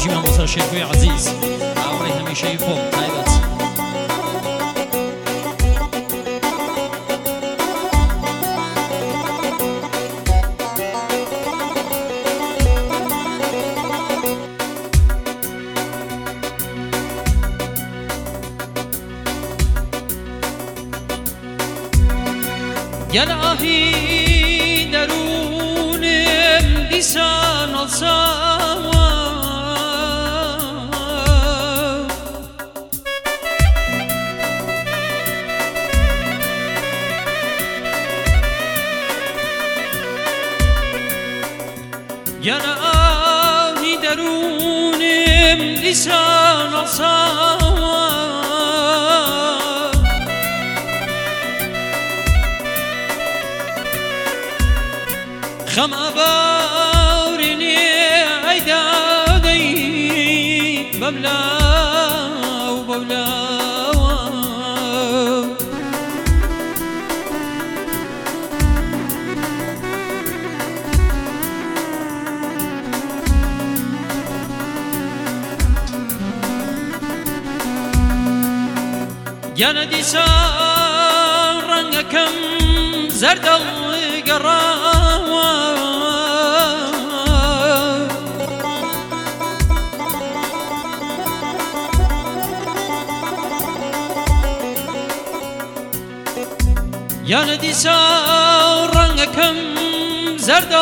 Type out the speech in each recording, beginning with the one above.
بژی مامۆستا شێرکۆی عەزیز ئاوەی هەمیشەی خۆم تایبەت گل آهی درونم دیسان السما گل آهی درونم دیسان السما خما باورني عيدادي ببلا وببلا يا ندي صار رنقكم زرد القراوة يا ندي صار رنقكم زرد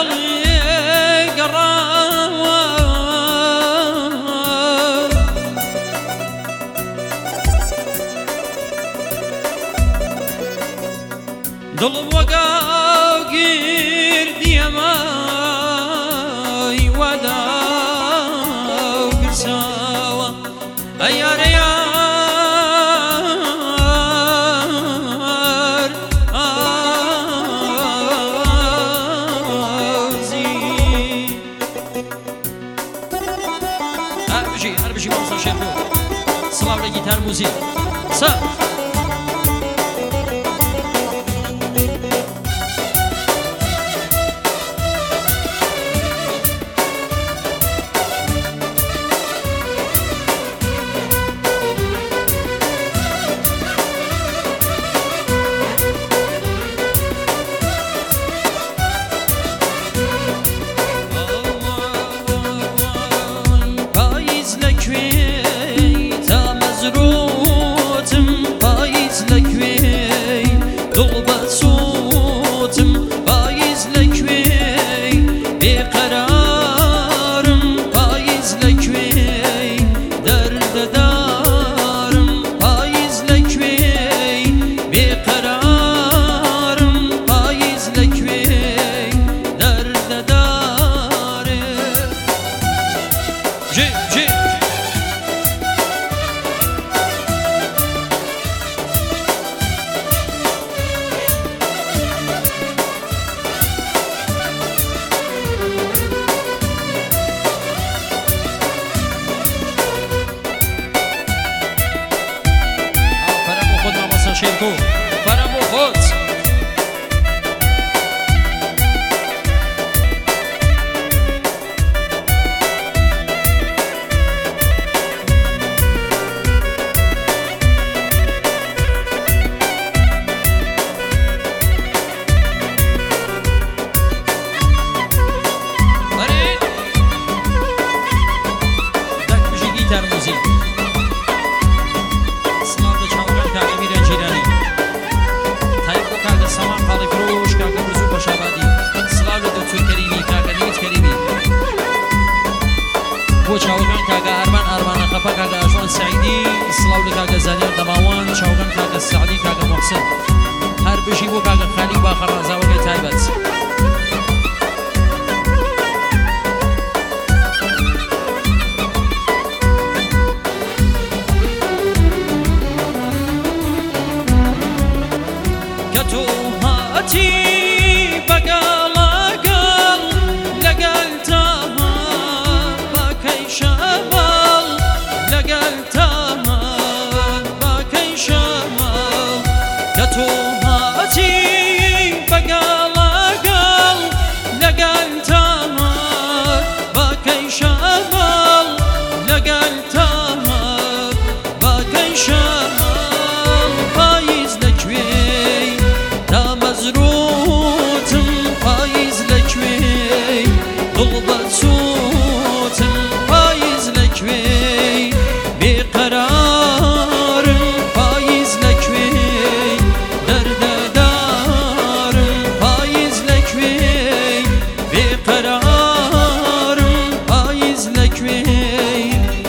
القراوة دل وقاو قردي ماي وداو قرساوة أيار يار آزي أربجي مامۆستا شێرکۆ سڵاو لە گیتار موزیک سا شێرکۆ فەرەم بۆ خۆت دەکبژی گیتار موزیک بۆ چاوەکان کاگە ئارمان ئارمانە خەپە کاگە ئاژوان سەعیدی سڵاو لە کاگە زانیار دەماوان چاوەکان کاگە سەعدی کاگە موحسن هەر بژی بۆ کاگە خالی باخەڕازاوەکەی تایبەت کە تۆ هاتی بەگاڵاگەڵ لەگەڵ تاما باکەی شەماڵ لەگەڵ تاما باکەی شەماڵ کە تۆ هاتی بەگاڵاگەڵ دڵ بە چۆتم پاییز لەکوێی بێقەرارم پاییز لەکوێی دەردەدارم پاییز لەکوێی بێقەرارم پاییز لەکوێی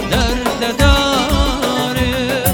دەردەدارم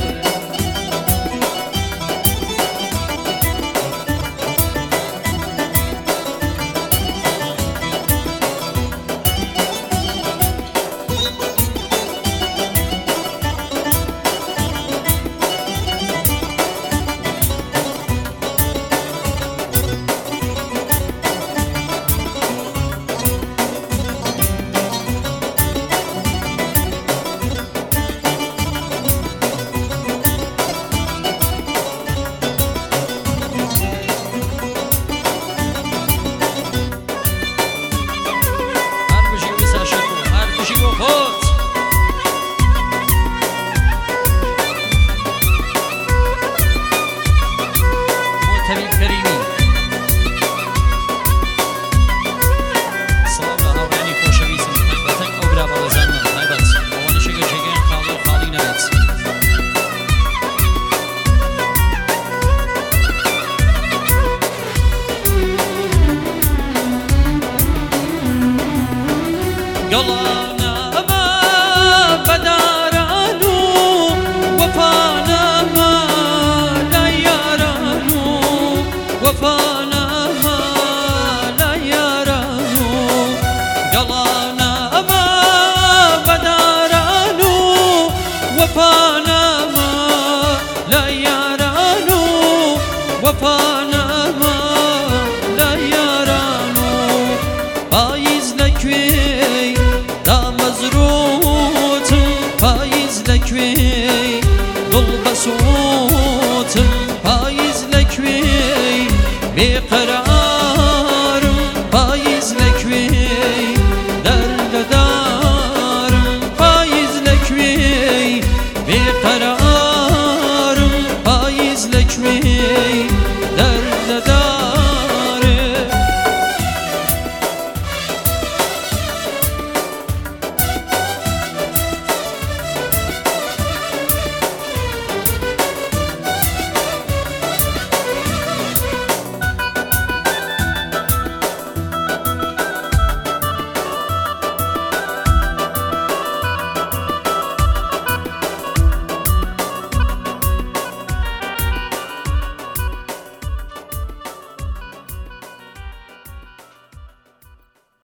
گەڵانەمە بەداران و وەفانەمە لە یاران و وەفانەمە لە یاران و گەڵانەمە